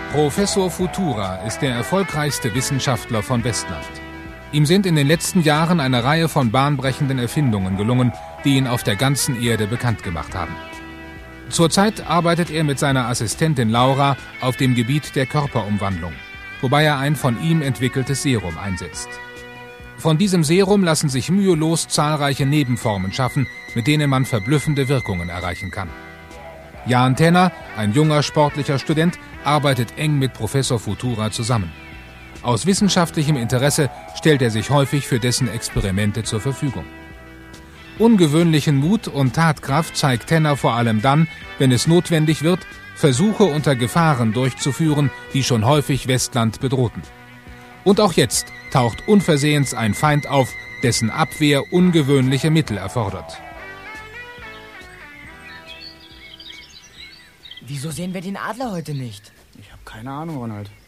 Professor Futura ist der erfolgreichste Wissenschaftler von Westland. Ihm sind in den letzten Jahren eine Reihe von bahnbrechenden Erfindungen gelungen, die ihn auf der ganzen Erde bekannt gemacht haben. Zurzeit arbeitet er mit seiner Assistentin Laura auf dem Gebiet der Körperumwandlung, wobei er ein von ihm entwickeltes Serum einsetzt. Von diesem Serum lassen sich mühelos zahlreiche Nebenformen schaffen, mit denen man verblüffende Wirkungen erreichen kann. Jan Tenner, ein junger sportlicher Student, arbeitet eng mit Professor Futura zusammen. Aus wissenschaftlichem Interesse stellt er sich häufig für dessen Experimente zur Verfügung. Ungewöhnlichen Mut und Tatkraft zeigt Tenner vor allem dann, wenn es notwendig wird, Versuche unter Gefahren durchzuführen, die schon häufig Westland bedrohten. Und auch jetzt taucht unversehens ein Feind auf, dessen Abwehr ungewöhnliche Mittel erfordert. Wieso sehen wir den Adler heute nicht? Ich habe keine Ahnung, Ronald.